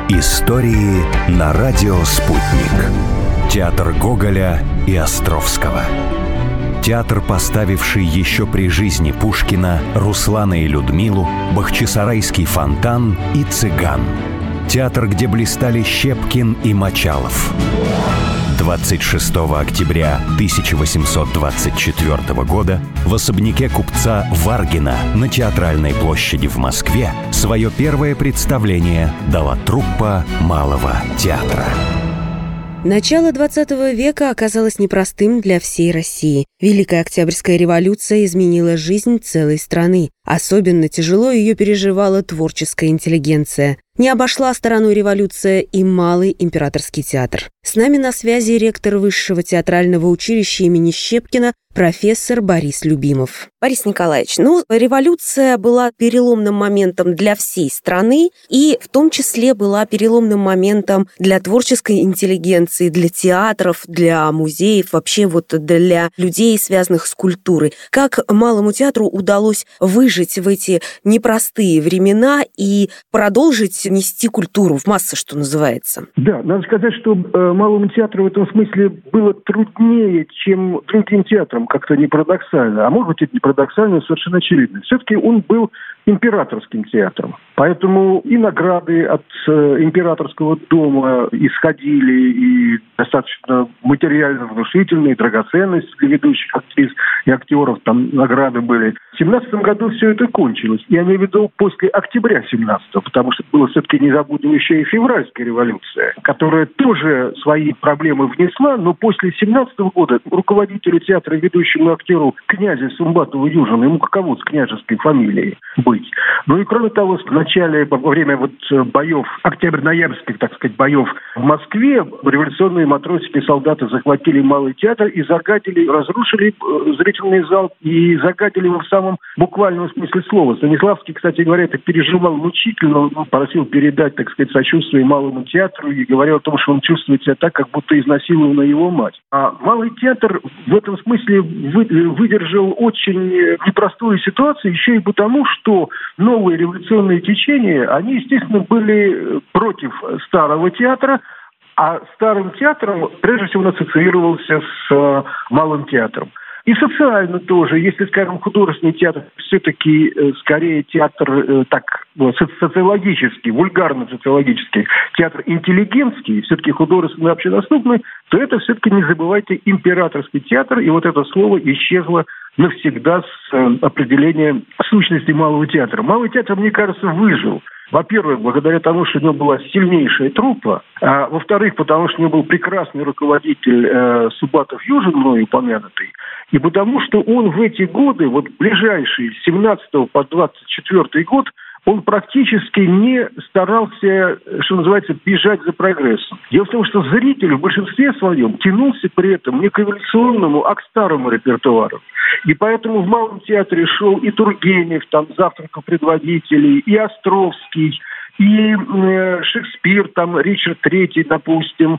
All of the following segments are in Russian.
Истории на радио «Спутник». Театр Гоголя и Островского. Театр, поставивший еще при жизни Пушкина «Руслана и Людмилу», «Бахчисарайский фонтан» и «Цыган». Театр, где блистали Щепкин и Мочалов. 26 октября 1824 года в особняке купца Варгина на Театральной площади в Москве свое первое представление дала труппа Малого театра. Начало XX века оказалось непростым для всей России. Великая Октябрьская революция изменила жизнь целой страны. Особенно тяжело ее переживала творческая интеллигенция. Не обошла стороной революция и Малый императорский театр. С нами на связи ректор Высшего театрального училища имени Щепкина, профессор Борис Любимов. Борис Николаевич, революция была переломным моментом для всей страны и в том числе была переломным моментом для творческой интеллигенции, для театров, для музеев, вообще для людей, связанных с культурой. Как Малому театру удалось выжить в эти непростые времена и продолжить нести культуру в массы, что называется? Да, надо сказать, что Малому театру в этом смысле было труднее, чем другим театрам, как-то не парадоксально. А может быть, это не парадоксально, совершенно очевидно. Все-таки он был императорским театром. Поэтому и награды от императорского дома исходили, и достаточно материально внушительные, драгоценности для ведущих актрис и актеров, там награды были. В 17 году все это кончилось. Я имею в виду после октября 17-го, потому что было все-таки, не забудем, еще и февральская революция, которая тоже свои проблемы внесла, но после 17 года руководителю театра, ведущему актеру князю Сумбатову Южину, ему каково с княжеской фамилией быть. Ну и кроме того, в начале, во время боев, октябрь-ноябрьских, так сказать, боев в Москве, революционные матросики и солдаты захватили Малый театр и загадили, разрушили зрительный зал и загадили его в самом буквальном смысле слова. Станиславский, кстати говоря, это переживал мучительно, он просил передать, так сказать, сочувствие Малому театру и говорил о том, что он чувствует себя так, как будто изнасилована его мать. А Малый театр в этом смысле выдержал очень непростую ситуацию еще и потому, что новые революционные течения, они, естественно, были против старого театра, а старым театром прежде всего он ассоциировался с Малым театром. И социально тоже, если, скажем, художественный театр все-таки скорее театр социологический, вульгарно-социологический, театр интеллигентский, все-таки художественный, общедоступный, то это все-таки, не забывайте, императорский театр, и вот это слово исчезло навсегда с определения сущности Малого театра. Малый театр, мне кажется, выжил. Во-первых, благодаря тому, что у него была сильнейшая труппа, а во-вторых, потому что у него был прекрасный руководитель Сумбатов Южин, мной упомянутый, и потому что он в эти годы, ближайшие, с 17 по 24 год, он практически не старался, что называется, бежать за прогрессом. Дело в том, что зритель в большинстве своем тянулся при этом не к революционному, а к старому репертуару. И поэтому в Малом театре шел и Тургенев, там, «Завтрак у предводителей», и Островский, и Шекспир, там, Ричард III, допустим,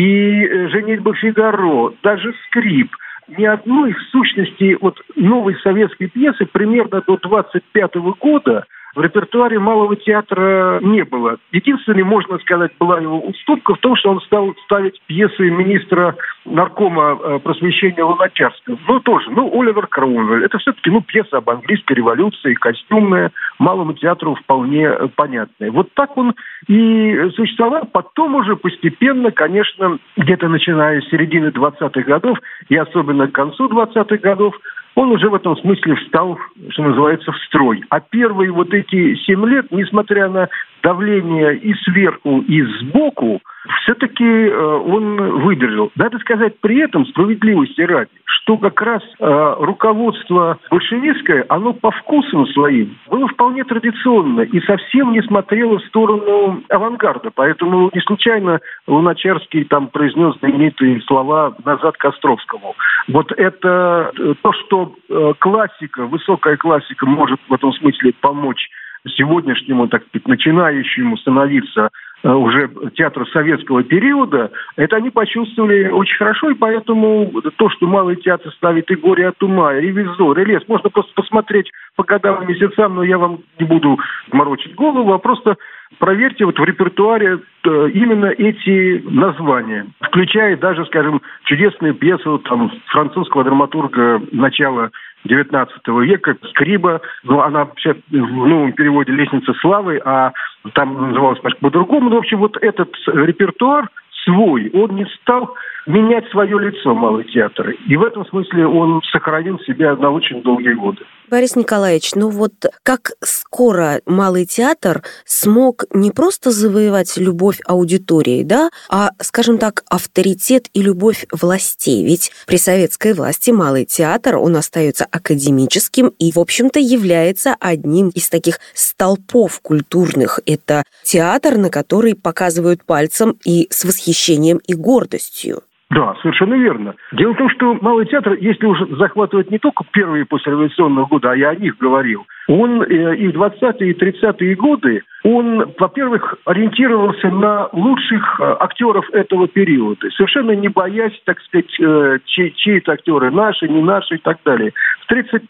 и «Женитьба Фигаро», даже «Скрип». Ни одной, в сущности, новой советской пьесы примерно до 25 года в репертуаре Малого театра не было. Единственной, можно сказать, была его уступка в том, что он стал ставить пьесы министра наркома просвещения Луначарского. Оливер Кромвель. Это все-таки, пьеса об английской революции, костюмная, Малому театру вполне понятная. Вот так он и существовал. Потом уже постепенно, конечно, где-то начиная с середины 20-х годов и особенно к концу 20-х годов, он уже в этом смысле встал, что называется, в строй. А первые эти 7 лет, несмотря на давление и сверху, и сбоку, все-таки он выдержал. Надо сказать при этом, справедливости ради, что как раз руководство большевистское, оно по вкусам своим было вполне традиционно и совсем не смотрело в сторону авангарда. Поэтому не случайно Луначарский там произнес знаменитые слова «назад к Островскому». Вот это то, что классика, высокая классика может в этом смысле помочь сегодняшнему, так сказать, начинающему становиться уже театру советского периода, это они почувствовали очень хорошо, и поэтому то, что Малый театр ставит и «Горе от ума», и «Ревизор», и «Лес», можно просто посмотреть по годам и месяцам, но я вам не буду морочить голову, а просто проверьте вот в репертуаре именно эти названия, включая даже, скажем, чудесную пьесу там французского драматурга начала XIX века «Скриба». Ну, она вообще в новом переводе «Лестница славы», а там называлась немножко по-другому. Ну, в общем, вот этот репертуар свой, он не стал менять свое лицо, Малый театр. И в этом смысле он сохранил себя на очень долгие годы. Борис Николаевич, ну вот как скоро Малый театр смог не просто завоевать любовь аудитории, да, а, скажем так, авторитет и любовь властей. Ведь при советской власти Малый театр, он остается академическим и, в общем-то, является одним из таких столпов культурных. Это театр, на который показывают пальцем и с восхищением и гордостью. Да, совершенно верно. Дело в том, что Малый театр, если уже захватывать не только первые послереволюционные годы, а я о них говорил, он и в 20-е, и 30-е годы, он, во-первых, ориентировался на лучших актеров этого периода, совершенно не боясь, так сказать, чьи-то актеры, наши, не наши и так далее. В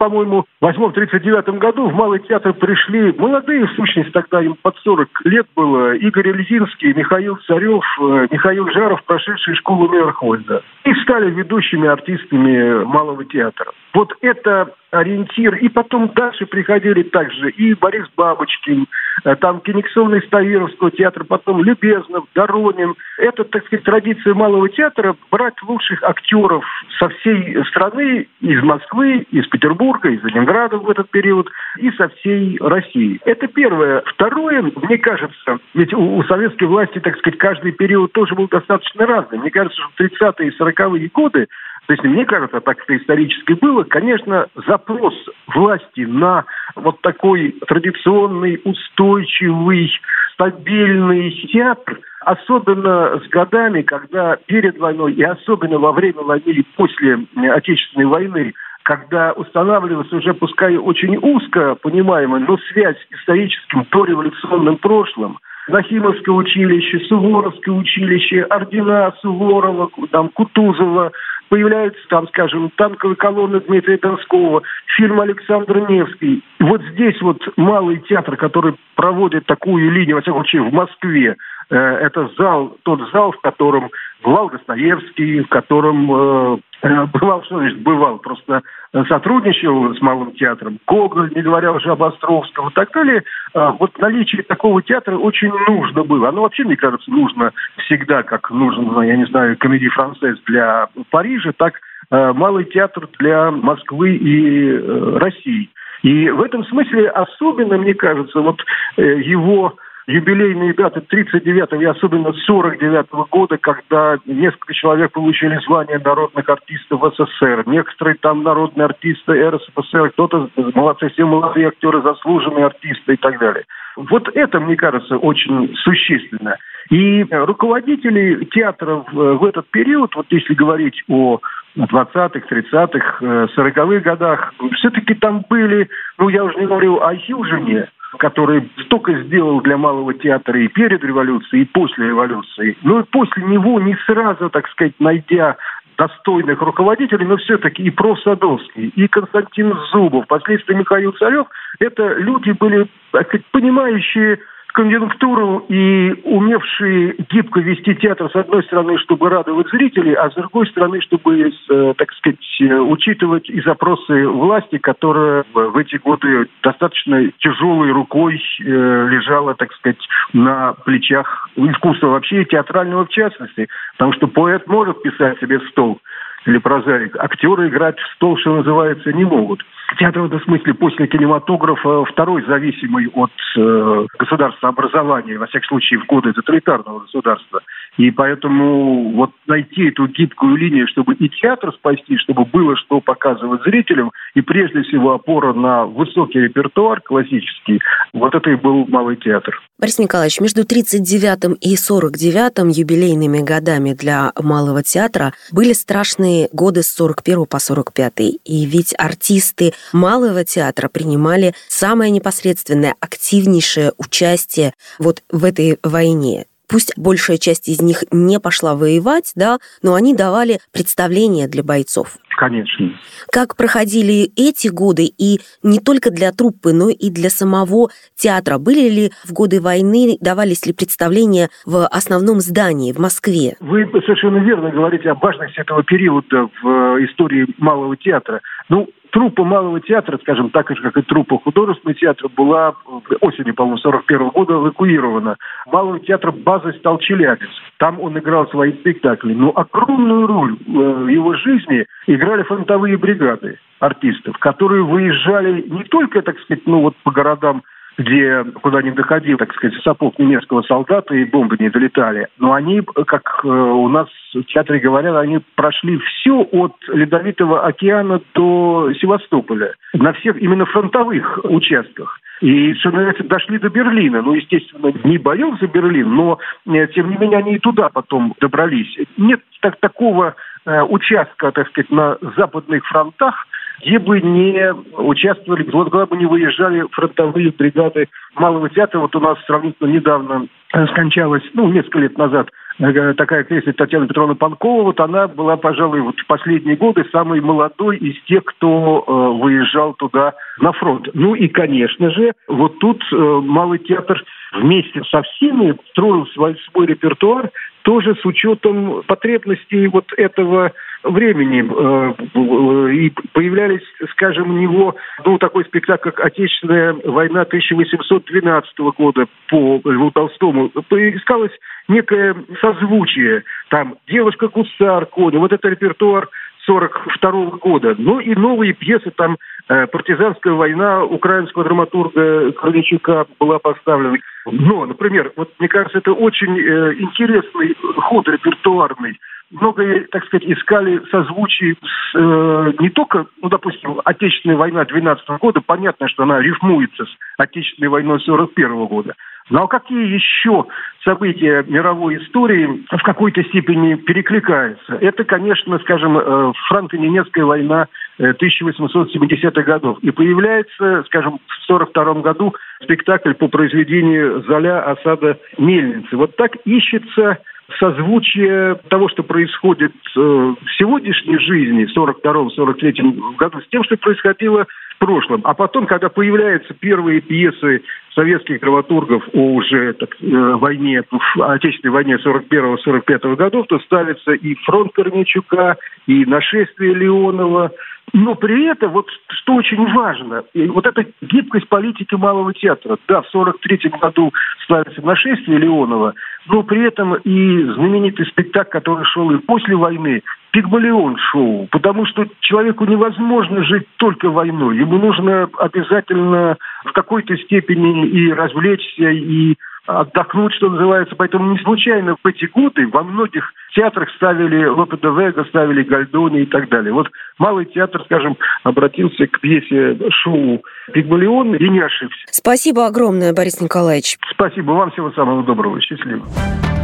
38-39 году в Малый театр пришли молодые, в сущности, тогда им под 40 лет было, Игорь Ильзинский, Михаил Царев, Михаил Жаров, прошедшие школу Мейерхольда, и стали ведущими артистами Малого театра. Вот это ориентир. И потом дальше приходили также и Борис Бабочкин, там Кениксон из Ставировского театра, потом Любезнов, Доронин. Это, так сказать, традиция Малого театра брать лучших актеров со всей страны, из Москвы, из Петербурга, из Ленинграда в этот период, и со всей России. Это первое. Второе, мне кажется, ведь у советской власти, так сказать, каждый период тоже был достаточно разный. Мне кажется, что в 30-е и 40-е годы, то есть, мне кажется, так это исторически было, конечно, запрос власти на вот такой традиционный, устойчивый, стабильный театр, особенно с годами, когда перед войной и особенно во время войны и после Отечественной войны, когда устанавливалась уже, пускай очень узко понимаемая, но связь с историческим дореволюционным прошлым, Нахимовское училище, Суворовское училище, ордена Суворова, там, Кутузова, появляются там, скажем, танковые колонны Дмитрия Донского, фильм Александр Невский. И вот здесь вот Малый театр, который проводит такую линию, во всяком случае, в Москве, это зал, тот зал, в котором бывал Достоевский, в котором бывал, просто сотрудничал с Малым театром, Гоголь, не говоря уже об Островском и так далее. Вот наличие такого театра очень нужно было. Оно вообще, мне кажется, нужно всегда, как нужен, я не знаю, Комедий Франсез для Парижа, так Малый театр для Москвы и России. И в этом смысле особенно, мне кажется, вот его юбилейные даты 39-го и особенно 49-го года, когда несколько человек получили звание народных артистов СССР, некоторые там народные артисты РСФСР, кто-то молодцы, все молодые актеры, заслуженные артисты и так далее. Вот это, мне кажется, очень существенно. И руководители театров в этот период, вот если говорить о 20-х, 30-х, 40-х годах, все-таки там были, я уже не говорю о Южине, который столько сделал для Малого театра и перед революцией, и после революции. Но и после него не сразу, так сказать, найдя достойных руководителей, но все-таки и проф. Садовский, и Константин Зубов, впоследствии Михаил Царев, это люди были, так сказать, понимающие конъюнктуру и умевшие гибко вести театр, с одной стороны, чтобы радовать зрителей, а с другой стороны, чтобы, так сказать, учитывать и запросы власти, которая в эти годы достаточно тяжелой рукой лежала, так сказать, на плечах искусства вообще и театрального в частности. Потому что поэт может писать себе в стол или прозаик, актеры играть в стол, что называется, не могут. Театр в этом смысле после кинематографа второй зависимый от государства образования, во всяком случае в годы тоталитарного государства. И поэтому вот найти эту гибкую линию, чтобы и театр спасти, чтобы было что показывать зрителям, и прежде всего опора на высокий репертуар классический, вот это и был Малый театр. Борис Николаевич, между 39-м и 49-м юбилейными годами для Малого театра были страшные годы с 41 по 45. И ведь артисты Малого театра принимали самое непосредственное, активнейшее участие вот в этой войне. Пусть большая часть из них не пошла воевать, да, но они давали представления для бойцов. Конечно. Как проходили эти годы, и не только для труппы, но и для самого театра? Были ли в годы войны, давались ли представления в основном здании в Москве? Вы совершенно верно говорите о важности этого периода в истории Малого театра. Труппа Малого театра, скажем так же, как и труппа Художественного театра, была осенью, по-моему, 1941 года эвакуирована. Малого театра базой стал Челябинск. Там он играл свои спектакли. Но огромную роль в его жизни играли фронтовые бригады артистов, которые выезжали не только, так сказать, по городам, куда не доходил, так сказать, сапог немецкого солдата и бомбы не долетали. Но они, как у нас в театре говорят, они прошли все от Ледовитого океана до Севастополя. На всех именно фронтовых участках. И, что называется, дошли до Берлина. Естественно, не боем за Берлин, но, тем не менее, они и туда потом добрались. Нет такого участка, так сказать, на западных фронтах, где бы не участвовали, куда бы не выезжали фронтовые бригады Малого театра. У нас сравнительно недавно скончалась, несколько лет назад, такая актриса Татьяна Петровна Панкова. Она была, пожалуй, в последние годы самой молодой из тех, кто выезжал туда на фронт. И, конечно же, тут Малый театр вместе со всеми строил свой репертуар, тоже с учетом потребностей этого времени. И появлялись, скажем, у него такой спектакль, как «Отечественная война» 1812 года по Льву Толстому. Искалось некое созвучие. Там «Девушка-гусар», «Коня». Это репертуар 1942 года. И новые пьесы, там «Партизанская война» украинского драматурга Корничука была поставлена. Но, например, мне кажется, это очень интересный ход репертуарный. Многое, так сказать, искали созвучий с не только, допустим, Отечественная война 12 года. Понятно, что она рифмуется с Отечественной войной 41 года. А какие еще события мировой истории в какой-то степени перекликаются? Это, конечно, скажем, франко-немецкая война 1870-х годов. И появляется, скажем, в 1942 году спектакль по произведению Золя осада мельницы. Так ищется созвучие того, что происходит в сегодняшней жизни, в 1942-1943 году, с тем, что происходило в прошлом. А потом, когда появляются первые пьесы советских драматургов о уже войне, Отечественной войне 41-45 годов, то ставится и «Фронт» Корничука, и «Нашествие» Леонова. Но при этом, что очень важно, эта гибкость политики Малого театра. Да, в 1943 году ставится «Нашествие» Леонова, но при этом и знаменитый спектакль, который шел и после войны, «Пигмалион-шоу», потому что человеку невозможно жить только войной. Ему нужно обязательно в какой-то степени и развлечься, и отдохнуть, что называется. Поэтому не случайно в эти годы во многих театрах ставили Лопе де Вега, ставили Гальдони и так далее. Малый театр, скажем, обратился к пьесе шоу «Пигмалион» и не ошибся. Спасибо огромное, Борис Николаевич. Спасибо вам, всего самого доброго, счастливо.